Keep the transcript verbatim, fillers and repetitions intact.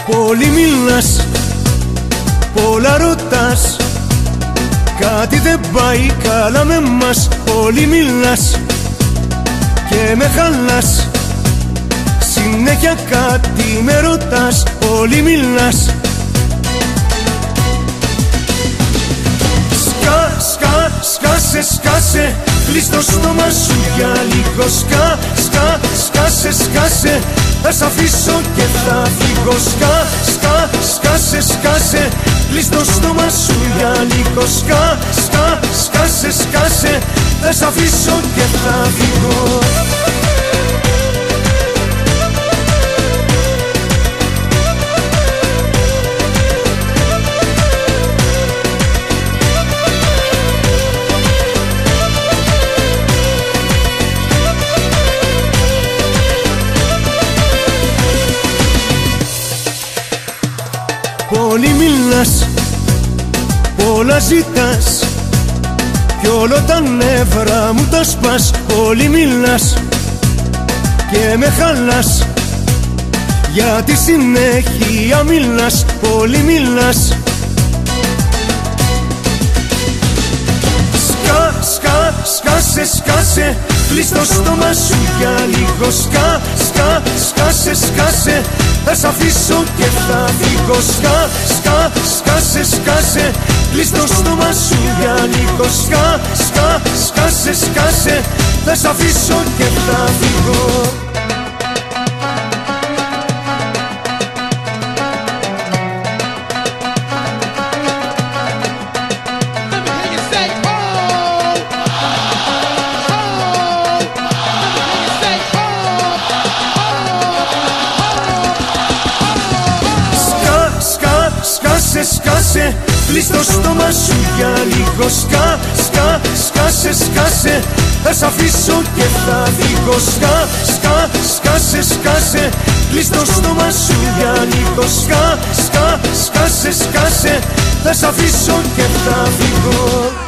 Πολύ μιλάς, πολλά ρωτάς, κάτι δεν πάει καλά με μας. Πολύ μιλάς και με χαλάς, συνέχεια κάτι με ρωτάς. Πολύ μιλάς. Σκά, σκά, σκάσε, σκάσε, κλείς το στόμα σου για λίγο. Σκά, σκά, σκάσε, σκάσε, θα σ' αφήσω και θα φύγω. Σκά, σκά, σκάσε, σκάσε, κλείς το στόμα σου για λίγο. Σκά, σκά, σκάσε, σκάσε, θα σ' αφήσω και θα φύγω. Πολύ μιλάς, πολλά ζητάς, κι όλο τα νεύρα μου τα σπάς. Πολύ μιλάς και με χαλάς, γιατί συνέχεια μιλάς. Πολύ μιλάς. Σκά, σκά, σκάσε, σκάσε, κλείς το στόμα σου για λίγο. Σκά, σκά, σκάσε, σκάσε, θα σ' αφήσω και θα φύγω. Σκά, σκά, σκάσε, σκάσε, κλείς το στόμα σου για λίγο. Σκά, σκά, σκάσε, σκάσε, θα σ' αφήσω και θα φύγω. Σκάσε, κλείς το στόμα σου για λίγο. Σκά, σκά, σκάσε, σκάσε, θα σ' αφήσω και θα φύγω. Σκά, σκά, σκάσε, σκάσε, κλείς το στόμα σου για λίγο. Σκά, σκά, σκάσε, σκάσε, θα σ' αφήσω και θα φύγω.